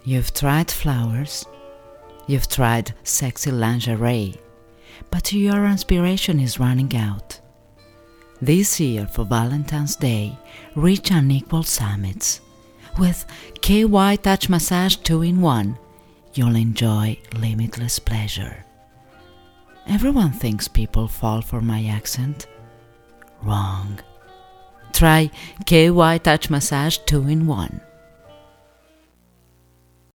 You've tried flowers, you've tried sexy lingerie, but your inspiration is running out. This year for Valentine's Day, reach unequal summits. With KY Touch Massage 2-in-1, you'll enjoy limitless pleasure. Everyone thinks people fall for my accent. Wrong. Try KY Touch Massage 2-in-1.